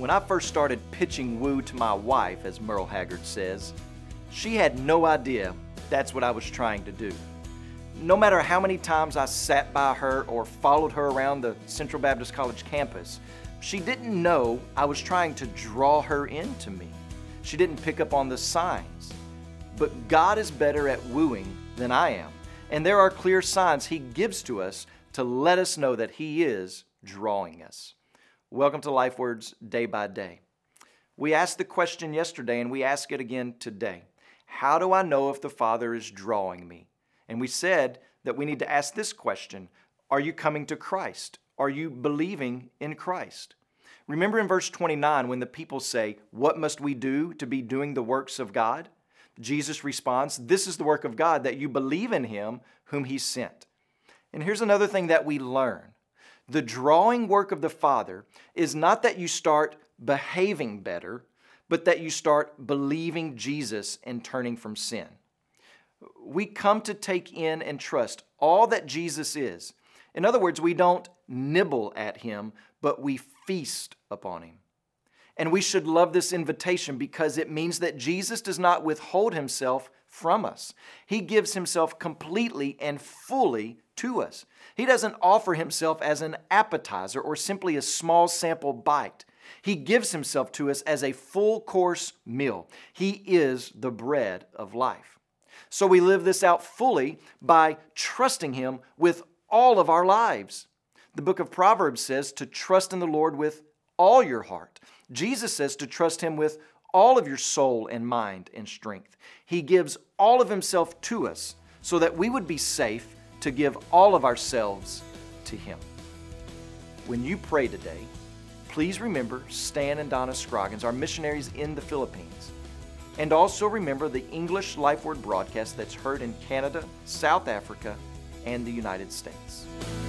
When I first started pitching woo to my wife, as Merle Haggard says, she had no idea that's what I was trying to do. No matter how many times I sat by her or followed her around the Central Baptist College campus, she didn't know I was trying to draw her into me. She didn't pick up on the signs. But God is better at wooing than I am, and there are clear signs He gives to us to let us know that He is drawing us. Welcome to Life Words Day by Day. We asked the question yesterday and we ask it again today. How do I know if the Father is drawing me? And we said that we need to ask this question: are you coming to Christ? Are you believing in Christ? Remember in verse 29 when the people say, "What must we do to be doing the works of God?" Jesus responds, "This is the work of God, that you believe in Him whom He sent." And here's another thing that we learn. The drawing work of the Father is not that you start behaving better, but that you start believing Jesus and turning from sin. We come to take in and trust all that Jesus is. In other words, we don't nibble at Him, but we feast upon Him. And we should love this invitation because it means that Jesus does not withhold Himself from us. He gives Himself completely and fully to us. He doesn't offer Himself as an appetizer or simply a small sample bite. He gives Himself to us as a full-course meal. He is the bread of life. So we live this out fully by trusting Him with all of our lives. The book of Proverbs says to trust in the Lord with all your heart. Jesus says to trust Him with all of your soul and mind and strength. He gives all of Himself to us so that we would be safe to give all of ourselves to Him. When you pray today, please remember Stan and Donna Scroggins, our missionaries in the Philippines. And also remember the English Life Word broadcast that's heard in Canada, South Africa, and the United States.